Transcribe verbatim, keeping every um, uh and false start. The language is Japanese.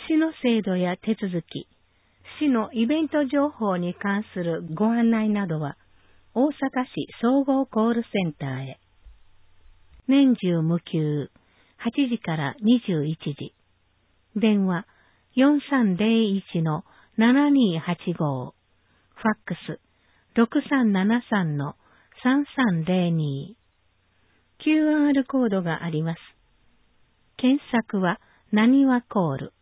市の制度や手続き、市のイベント情報に関するご案内などは、大阪市総合コールセンターへ。年中無休、はちじからにじゅういちじ。電話 よんさんゼロいちのななにはちご。ファックス ろくさんななさんのさんさんゼロに。キューアール コードがあります。検索はなにわコール。